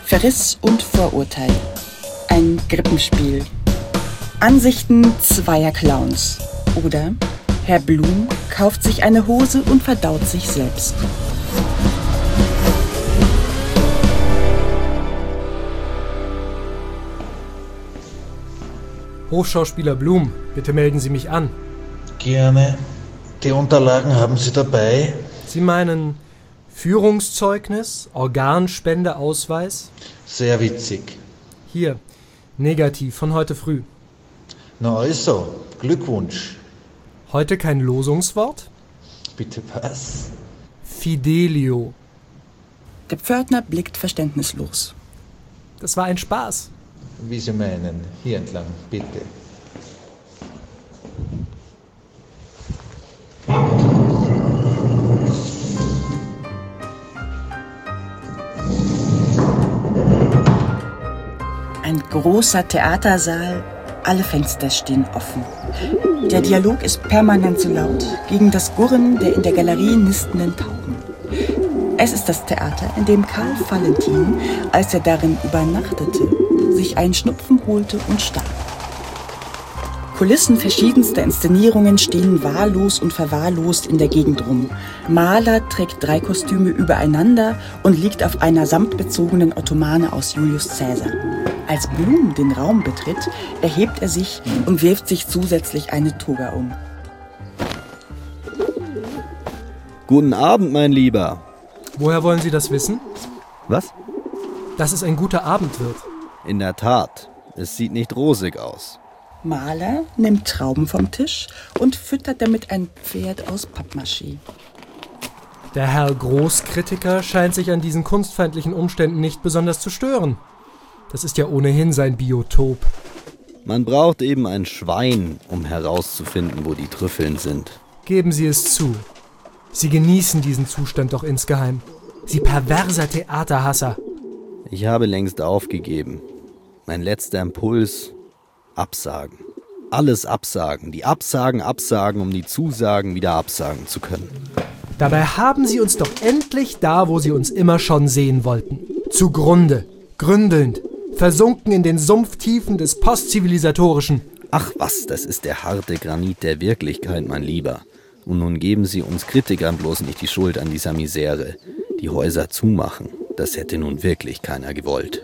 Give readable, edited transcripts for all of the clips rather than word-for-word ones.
Verriss und Vorurteil. Ein Grippenspiel. Ansichten zweier Clowns. Oder Herr Blum kauft sich eine Hose und verdaut sich selbst. Hofschauspieler Blum, bitte melden Sie mich an. Gerne. Die Unterlagen haben Sie dabei? Sie meinen Führungszeugnis, Organspendeausweis? Sehr witzig. Hier, negativ von heute früh. Na also, Glückwunsch. Heute kein Losungswort? Bitte was? Fidelio. Der Pförtner blickt verständnislos. Das war ein Spaß. Wie Sie meinen. Hier entlang, bitte. Ein großer Theatersaal, alle Fenster stehen offen. Der Dialog ist permanent so laut gegen das Gurren der in der Galerie nistenden Tauben. Es ist das Theater, in dem Karl Valentin, als er darin übernachtete, sich einen Schnupfen holte und starb. Kulissen verschiedenster Inszenierungen stehen wahllos und verwahrlost in der Gegend rum. Maler trägt 3 Kostüme übereinander und liegt auf einer samtbezogenen Ottomane aus Julius Caesar. Als Blum den Raum betritt, erhebt er sich und wirft sich zusätzlich eine Toga um. Guten Abend, mein Lieber. Woher wollen Sie das wissen? Was? Dass es ein guter Abend wird. In der Tat, es sieht nicht rosig aus. Maler nimmt Trauben vom Tisch und füttert damit ein Pferd aus Pappmaché. Der Herr Großkritiker scheint sich an diesen kunstfeindlichen Umständen nicht besonders zu stören. Das ist ja ohnehin sein Biotop. Man braucht eben ein Schwein, um herauszufinden, wo die Trüffeln sind. Geben Sie es zu. Sie genießen diesen Zustand doch insgeheim. Sie perverser Theaterhasser. Ich habe längst aufgegeben. Mein letzter Impuls: Absagen. Alles absagen. Die Absagen absagen, um die Zusagen wieder absagen zu können. Dabei haben Sie uns doch endlich da, wo Sie uns immer schon sehen wollten. Zugrunde, gründelnd, versunken in den Sumpftiefen des Postzivilisatorischen. Ach was, das ist der harte Granit der Wirklichkeit, mein Lieber. Und nun geben Sie uns Kritikern bloß nicht die Schuld an dieser Misere. Die Häuser zumachen, das hätte nun wirklich keiner gewollt.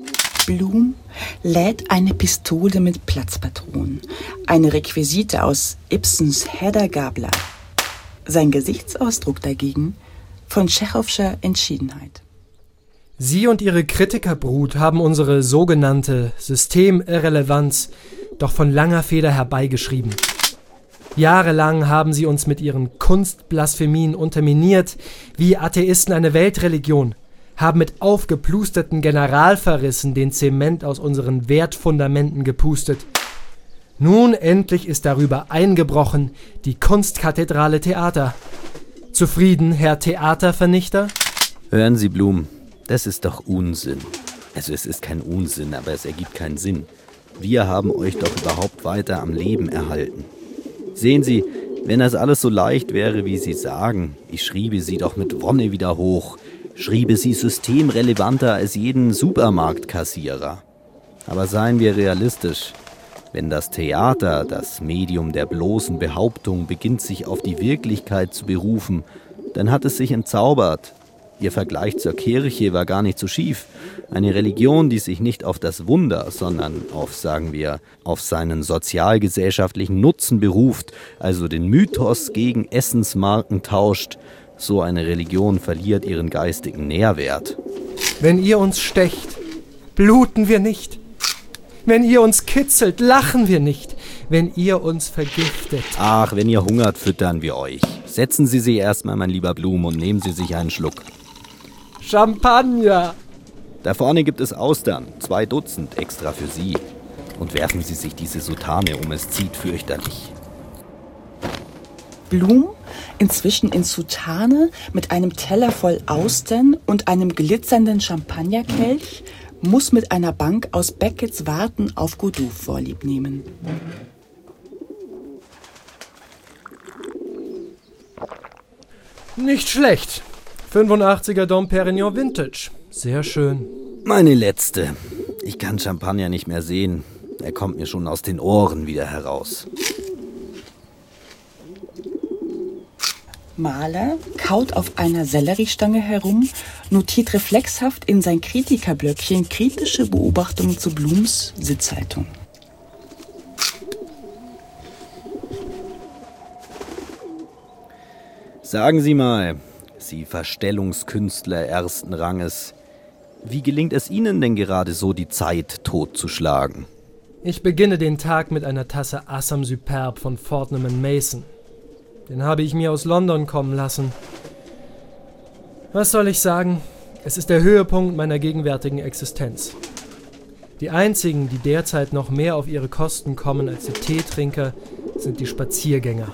Blum lädt eine Pistole mit Platzpatronen, eine Requisite aus Ibsens Hedda Gabler. Sein Gesichtsausdruck dagegen von Tschechowscher Entschiedenheit. Sie und Ihre Kritikerbrut haben unsere sogenannte Systemirrelevanz doch von langer Feder herbeigeschrieben. Jahrelang haben Sie uns mit Ihren Kunstblasphemien unterminiert, wie Atheisten eine Weltreligion, haben mit aufgeplusterten Generalverrissen den Zement aus unseren Wertfundamenten gepustet. Nun endlich ist darüber eingebrochen die Kunstkathedrale Theater. Zufrieden, Herr Theatervernichter? Hören Sie, Blum, das ist doch Unsinn. Also es ist kein Unsinn, aber es ergibt keinen Sinn. Wir haben euch doch überhaupt weiter am Leben erhalten. Sehen Sie, wenn das alles so leicht wäre, wie Sie sagen, ich schriebe Sie doch mit Wonne wieder hoch, schriebe Sie systemrelevanter als jeden Supermarktkassierer. Aber seien wir realistisch. Wenn das Theater, das Medium der bloßen Behauptung, beginnt, sich auf die Wirklichkeit zu berufen, dann hat es sich entzaubert. Ihr Vergleich zur Kirche war gar nicht so schief. Eine Religion, die sich nicht auf das Wunder, sondern auf, sagen wir, auf seinen sozialgesellschaftlichen Nutzen beruft, also den Mythos gegen Essensmarken tauscht, so eine Religion verliert ihren geistigen Nährwert. Wenn ihr uns stecht, bluten wir nicht. Wenn ihr uns kitzelt, lachen wir nicht. Wenn ihr uns vergiftet. Ach, wenn ihr hungert, füttern wir euch. Setzen Sie sich erstmal, mein lieber Blum, und nehmen Sie sich einen Schluck. Champagner! Da vorne gibt es Austern, 2 Dutzend extra für Sie. Und werfen Sie sich diese Soutane um, es zieht fürchterlich. Blum, inzwischen in Soutane, mit einem Teller voll Austern und einem glitzernden Champagnerkelch, muss mit einer Bank aus Beckets Warten auf Godot vorlieb nehmen. Nicht schlecht. 85er Dom Perignon Vintage. Sehr schön. Meine letzte. Ich kann Champagner nicht mehr sehen. Er kommt mir schon aus den Ohren wieder heraus. Mahler kaut auf einer Selleriestange herum, notiert reflexhaft in sein Kritikerblöckchen kritische Beobachtungen zu Blums Sitzhaltung. Sagen Sie mal, Sie Verstellungskünstler ersten Ranges, wie gelingt es Ihnen denn gerade so, die Zeit totzuschlagen? Ich beginne den Tag mit einer Tasse Assam Superb von Fortnum & Mason. Den habe ich mir aus London kommen lassen. Was soll ich sagen? Es ist der Höhepunkt meiner gegenwärtigen Existenz. Die einzigen, die derzeit noch mehr auf ihre Kosten kommen als die Teetrinker, sind die Spaziergänger.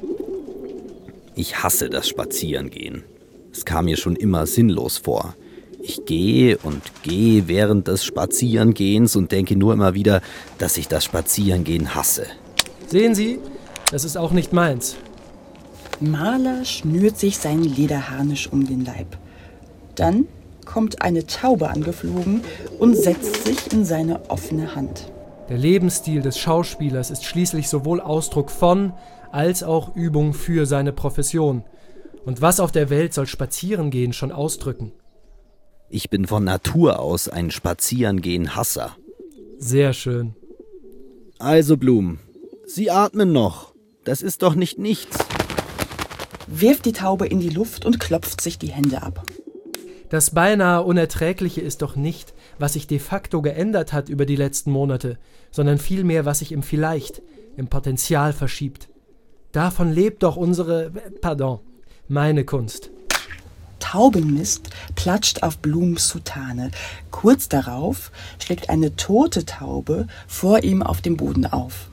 Ich hasse das Spazierengehen. Es kam mir schon immer sinnlos vor. Ich gehe und gehe während des Spazierengehens und denke nur immer wieder, dass ich das Spazierengehen hasse. Sehen Sie, das ist auch nicht meins. Mahler schnürt sich seinen Lederharnisch um den Leib. Dann kommt eine Taube angeflogen und setzt sich in seine offene Hand. Der Lebensstil des Schauspielers ist schließlich sowohl Ausdruck von als auch Übung für seine Profession. Und was auf der Welt soll Spazierengehen schon ausdrücken? Ich bin von Natur aus ein Spazierengehen-Hasser. Sehr schön. Also Blum, Sie atmen noch. Das ist doch nicht nichts. Wirft die Taube in die Luft und klopft sich die Hände ab. Das beinahe Unerträgliche ist doch nicht, was sich de facto geändert hat über die letzten Monate, sondern vielmehr, was sich im Vielleicht, im Potenzial verschiebt. Davon lebt doch meine Kunst. Taubenmist platscht auf Blums Soutane. Kurz darauf schlägt eine tote Taube vor ihm auf dem Boden auf.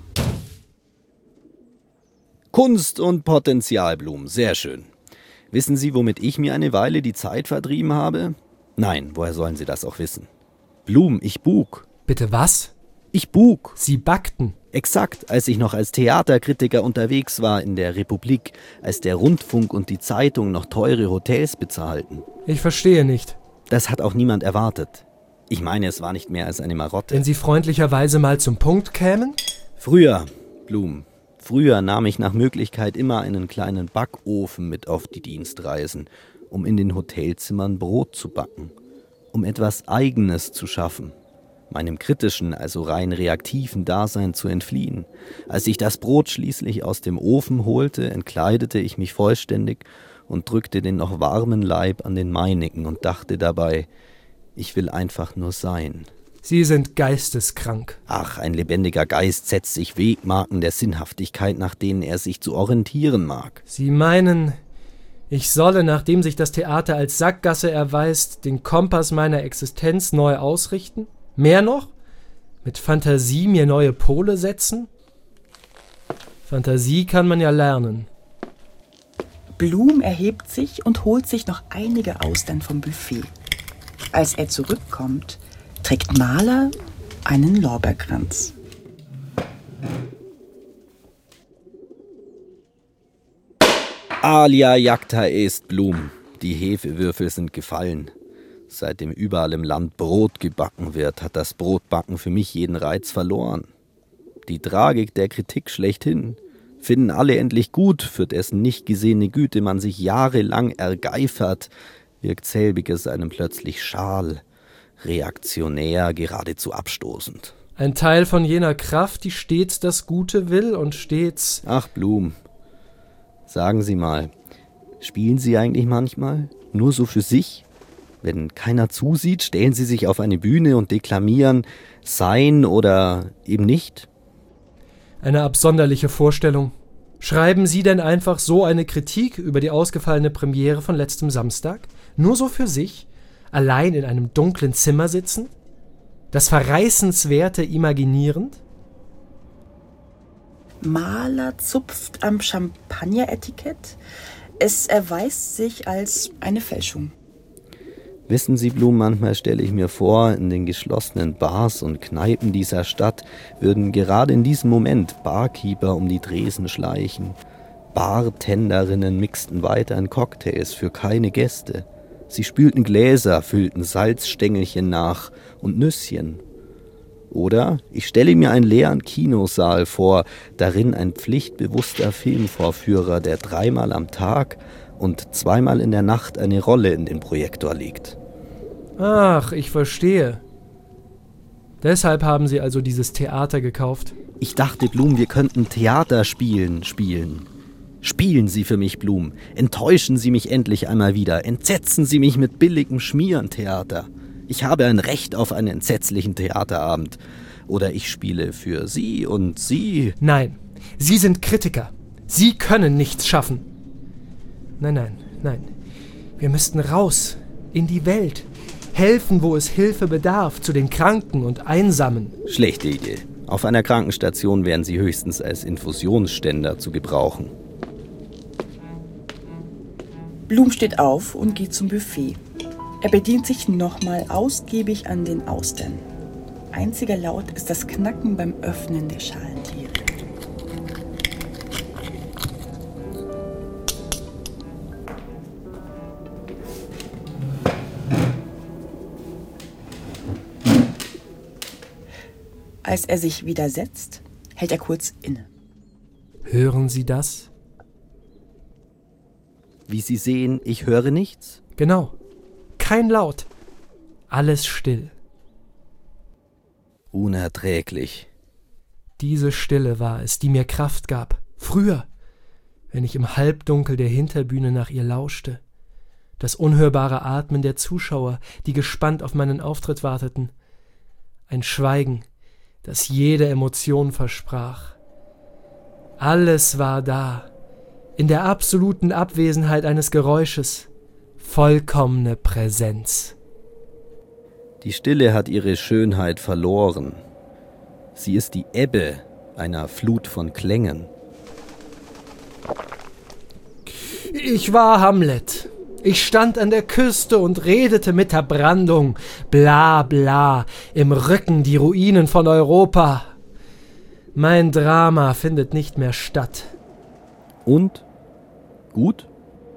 Kunst und Potenzial, Blum, sehr schön. Wissen Sie, womit ich mir eine Weile die Zeit vertrieben habe? Nein, woher sollen Sie das auch wissen? Blum, ich bug. Bitte was? Ich bug. Sie backten. Exakt, als ich noch als Theaterkritiker unterwegs war in der Republik, als der Rundfunk und die Zeitung noch teure Hotels bezahlten. Ich verstehe nicht. Das hat auch niemand erwartet. Ich meine, es war nicht mehr als eine Marotte. Wenn Sie freundlicherweise mal zum Punkt kämen? Früher, Blum, früher nahm ich nach Möglichkeit immer einen kleinen Backofen mit auf die Dienstreisen, um in den Hotelzimmern Brot zu backen, um etwas Eigenes zu schaffen. Meinem kritischen, also rein reaktiven Dasein zu entfliehen. Als ich das Brot schließlich aus dem Ofen holte, entkleidete ich mich vollständig und drückte den noch warmen Leib an den meinigen und dachte dabei, ich will einfach nur sein. Sie sind geisteskrank. Ach, ein lebendiger Geist setzt sich Wegmarken der Sinnhaftigkeit, nach denen er sich zu orientieren mag. Sie meinen, ich solle, nachdem sich das Theater als Sackgasse erweist, den Kompass meiner Existenz neu ausrichten? Mehr noch? Mit Fantasie mir neue Pole setzen? Fantasie kann man ja lernen. Blum erhebt sich und holt sich noch einige Austern vom Buffet. Als er zurückkommt, trägt Mahler einen Lorbeerkranz. Alia jacta est, Blum. Die Hefewürfel sind gefallen. Seitdem überall im Land Brot gebacken wird, hat das Brotbacken für mich jeden Reiz verloren. Die Tragik der Kritik schlechthin finden alle endlich gut, für dessen nicht gesehene Güte man sich jahrelang ergeifert, wirkt selbiges einem plötzlich schal, reaktionär, geradezu abstoßend. Ein Teil von jener Kraft, die stets das Gute will und stets... Ach, Blum, sagen Sie mal, spielen Sie eigentlich manchmal nur so für sich? Wenn keiner zusieht, stellen Sie sich auf eine Bühne und deklamieren, sein oder eben nicht? Eine absonderliche Vorstellung. Schreiben Sie denn einfach so eine Kritik über die ausgefallene Premiere von letztem Samstag? Nur so für sich? Allein in einem dunklen Zimmer sitzen? Das Verreißenswerte imaginierend? Mahler zupft am Champagneretikett. Es erweist sich als eine Fälschung. Wissen Sie, Blum, manchmal stelle ich mir vor, in den geschlossenen Bars und Kneipen dieser Stadt würden gerade in diesem Moment Barkeeper um die Tresen schleichen. Bartenderinnen mixten weiterhin Cocktails für keine Gäste. Sie spülten Gläser, füllten Salzstängelchen nach und Nüsschen. Oder ich stelle mir einen leeren Kinosaal vor, darin ein pflichtbewusster Filmvorführer, der 3-mal am Tag und 2-mal in der Nacht eine Rolle in den Projektor legt. Ach, ich verstehe. Deshalb haben Sie also dieses Theater gekauft? Ich dachte, Blum, wir könnten Theater spielen. Spielen Sie für mich, Blum. Enttäuschen Sie mich endlich einmal wieder. Entsetzen Sie mich mit billigem Schmierentheater. Ich habe ein Recht auf einen entsetzlichen Theaterabend. Oder ich spiele für Sie und Sie. Nein, Sie sind Kritiker. Sie können nichts schaffen. Nein. Wir müssten raus, in die Welt. Helfen, wo es Hilfe bedarf, zu den Kranken und Einsamen. Schlechte Idee. Auf einer Krankenstation wären Sie höchstens als Infusionsständer zu gebrauchen. Blum steht auf und geht zum Buffet. Er bedient sich nochmal ausgiebig an den Austern. Einziger Laut ist das Knacken beim Öffnen der Schalentiere. Als er sich wieder setzt, hält er kurz inne. Hören Sie das? Wie Sie sehen, ich höre nichts. Genau. Kein Laut. Alles still. Unerträglich. Diese Stille war es, die mir Kraft gab. Früher, wenn ich im Halbdunkel der Hinterbühne nach ihr lauschte. Das unhörbare Atmen der Zuschauer, die gespannt auf meinen Auftritt warteten. Ein Schweigen, das jede Emotion versprach. Alles war da, in der absoluten Abwesenheit eines Geräusches, vollkommene Präsenz. Die Stille hat ihre Schönheit verloren. Sie ist die Ebbe einer Flut von Klängen. Ich war Hamlet. Ich stand an der Küste und redete mit der Brandung. Bla bla, im Rücken die Ruinen von Europa. Mein Drama findet nicht mehr statt. Und? Gut?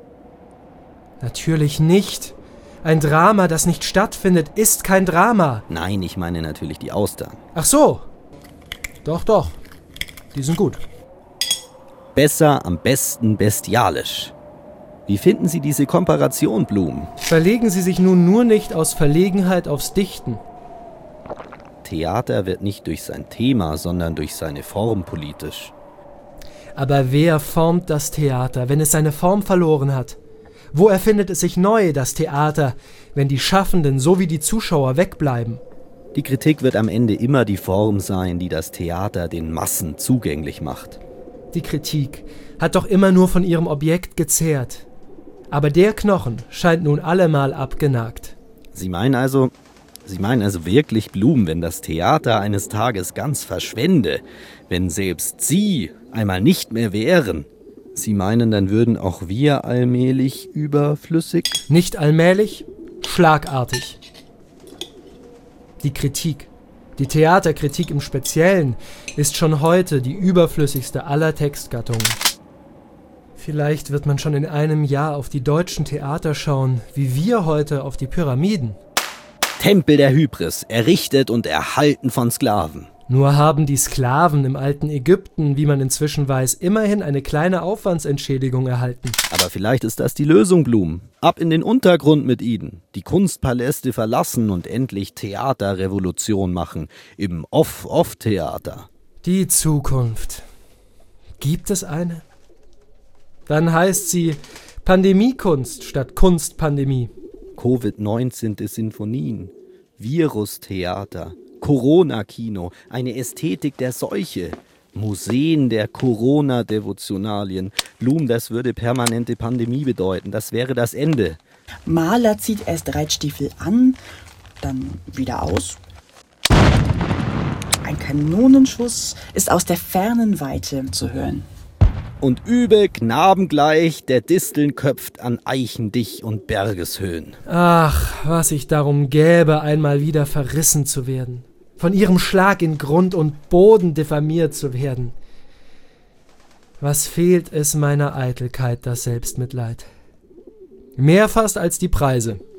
Natürlich nicht. Ein Drama, das nicht stattfindet, ist kein Drama. Nein, ich meine natürlich die Austern. Ach so. Doch. Die sind gut. Besser, am besten bestialisch. Wie finden Sie diese Komparation, Blum? Verlegen Sie sich nun nur nicht aus Verlegenheit aufs Dichten. Theater wird nicht durch sein Thema, sondern durch seine Form politisch. Aber wer formt das Theater, wenn es seine Form verloren hat? Wo erfindet es sich neu, das Theater, wenn die Schaffenden sowie die Zuschauer wegbleiben? Die Kritik wird am Ende immer die Form sein, die das Theater den Massen zugänglich macht. Die Kritik hat doch immer nur von ihrem Objekt gezehrt. Aber der Knochen scheint nun allemal abgenagt. Sie meinen also wirklich, Blum, wenn das Theater eines Tages ganz verschwände, wenn selbst Sie einmal nicht mehr wären? Sie meinen, dann würden auch wir allmählich überflüssig? Nicht allmählich, schlagartig. Die Kritik, die Theaterkritik im Speziellen, ist schon heute die überflüssigste aller Textgattungen. Vielleicht wird man schon in einem Jahr auf die deutschen Theater schauen, wie wir heute auf die Pyramiden. Tempel der Hybris, errichtet und erhalten von Sklaven. Nur haben die Sklaven im alten Ägypten, wie man inzwischen weiß, immerhin eine kleine Aufwandsentschädigung erhalten. Aber vielleicht ist das die Lösung, Blum. Ab in den Untergrund mit ihnen. Die Kunstpaläste verlassen und endlich Theaterrevolution machen. Im Off-Off-Theater. Die Zukunft. Gibt es eine? Dann heißt sie Pandemiekunst statt Kunstpandemie. Covid-19. Sinfonien, Virustheater, Corona-Kino, eine Ästhetik der Seuche, Museen der Corona-Devotionalien. Blum, das würde permanente Pandemie bedeuten. Das wäre das Ende. Maler zieht erst Reitstiefel an, dann wieder aus. Ein Kanonenschuss ist aus der fernen Weite zu hören. Und übel knabengleich der Disteln köpft an Eichendich und Bergeshöhen. Ach, was ich darum gäbe, einmal wieder verrissen zu werden. Von ihrem Schlag in Grund und Boden diffamiert zu werden. Was fehlt es meiner Eitelkeit, das Selbstmitleid? Mehr fast als die Preise.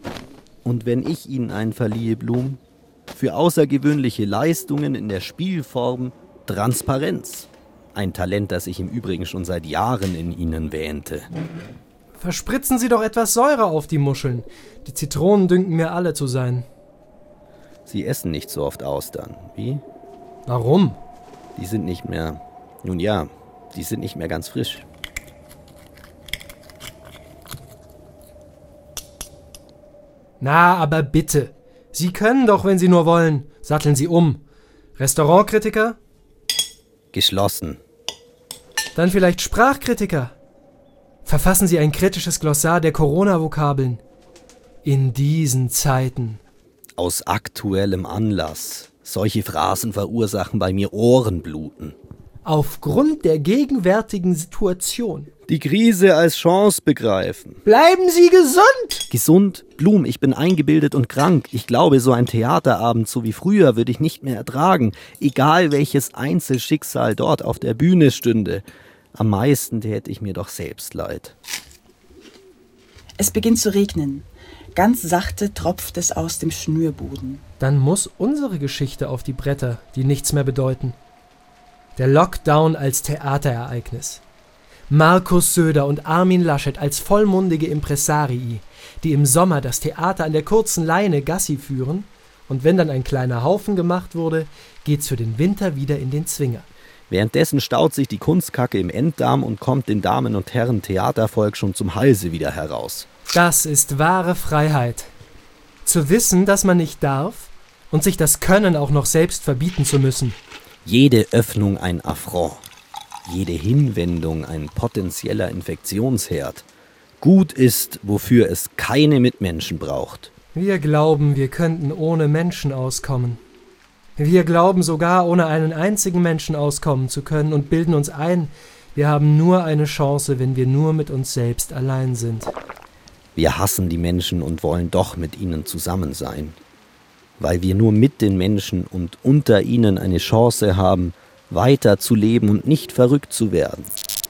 Und wenn ich Ihnen einen verliehe, Blum? Für außergewöhnliche Leistungen in der Spielform Transparenz. Ein Talent, das ich im Übrigen schon seit Jahren in Ihnen wähnte. Verspritzen Sie doch etwas Säure auf die Muscheln. Die Zitronen dünken mir alle zu sein. Sie essen nicht so oft Austern, wie? Warum? Die sind nicht mehr... Nun ja, die sind nicht mehr ganz frisch. Na, aber bitte. Sie können doch, wenn Sie nur wollen. Satteln Sie um. Restaurantkritiker? Geschlossen. Dann vielleicht Sprachkritiker? Verfassen Sie ein kritisches Glossar der Corona-Vokabeln. In diesen Zeiten. Aus aktuellem Anlass. Solche Phrasen verursachen bei mir Ohrenbluten. Aufgrund der gegenwärtigen Situation. Die Krise als Chance begreifen. Bleiben Sie gesund! Gesund? Blum, ich bin eingebildet und krank. Ich glaube, so ein Theaterabend, so wie früher, würde ich nicht mehr ertragen. Egal welches Einzelschicksal dort auf der Bühne stünde. Am meisten täte ich mir doch selbst leid. Es beginnt zu regnen. Ganz sachte tropft es aus dem Schnürboden. Dann muss unsere Geschichte auf die Bretter, die nichts mehr bedeuten. Der Lockdown als Theaterereignis. Markus Söder und Armin Laschet als vollmundige Impresarii, die im Sommer das Theater an der kurzen Leine Gassi führen, und wenn dann ein kleiner Haufen gemacht wurde, geht's für den Winter wieder in den Zwinger. Währenddessen staut sich die Kunstkacke im Enddarm und kommt den Damen und Herren Theatervolk schon zum Halse wieder heraus. Das ist wahre Freiheit. Zu wissen, dass man nicht darf und sich das Können auch noch selbst verbieten zu müssen. Jede Öffnung ein Affront. Jede Hinwendung ein potenzieller Infektionsherd. Gut ist, wofür es keine Mitmenschen braucht. Wir glauben, wir könnten ohne Menschen auskommen. Wir glauben sogar, ohne einen einzigen Menschen auskommen zu können und bilden uns ein, wir haben nur eine Chance, wenn wir nur mit uns selbst allein sind. Wir hassen die Menschen und wollen doch mit ihnen zusammen sein. Weil wir nur mit den Menschen und unter ihnen eine Chance haben, weiter zu leben und nicht verrückt zu werden.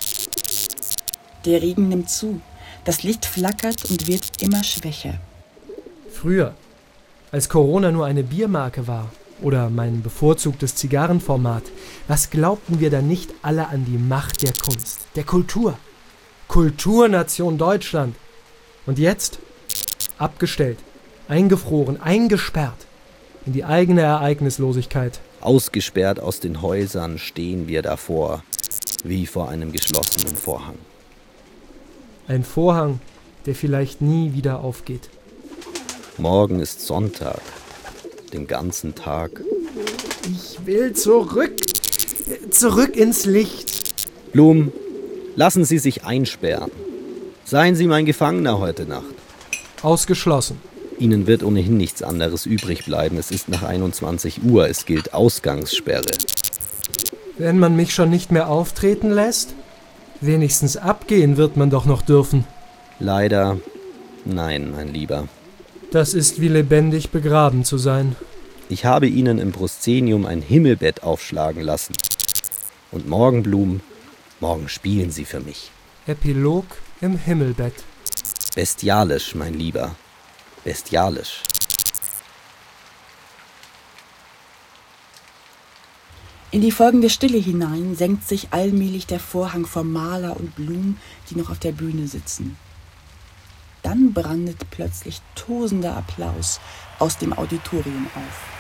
Der Regen nimmt zu. Das Licht flackert und wird immer schwächer. Früher, als Corona nur eine Biermarke war oder mein bevorzugtes Zigarrenformat, was glaubten wir dann nicht alle an die Macht der Kunst, der Kultur? Kulturnation Deutschland. Und jetzt? Abgestellt, eingefroren, eingesperrt in die eigene Ereignislosigkeit. Ausgesperrt aus den Häusern stehen wir davor, wie vor einem geschlossenen Vorhang. Ein Vorhang, der vielleicht nie wieder aufgeht. Morgen ist Sonntag, den ganzen Tag. Ich will zurück ins Licht. Blum, lassen Sie sich einsperren. Seien Sie mein Gefangener heute Nacht. Ausgeschlossen. Ihnen wird ohnehin nichts anderes übrig bleiben. Es ist nach 21 Uhr, es gilt Ausgangssperre. Wenn man mich schon nicht mehr auftreten lässt, wenigstens abgehen wird man doch noch dürfen. Leider, nein, mein Lieber. Das ist wie lebendig begraben zu sein. Ich habe Ihnen im Proszenium ein Himmelbett aufschlagen lassen. Und morgen, Blum, morgen spielen Sie für mich. Epilog im Himmelbett. Bestialisch, mein Lieber. Bestialisch. In die folgende Stille hinein senkt sich allmählich der Vorhang vor Maler und Blum, die noch auf der Bühne sitzen. Dann brandet plötzlich tosender Applaus aus dem Auditorium auf.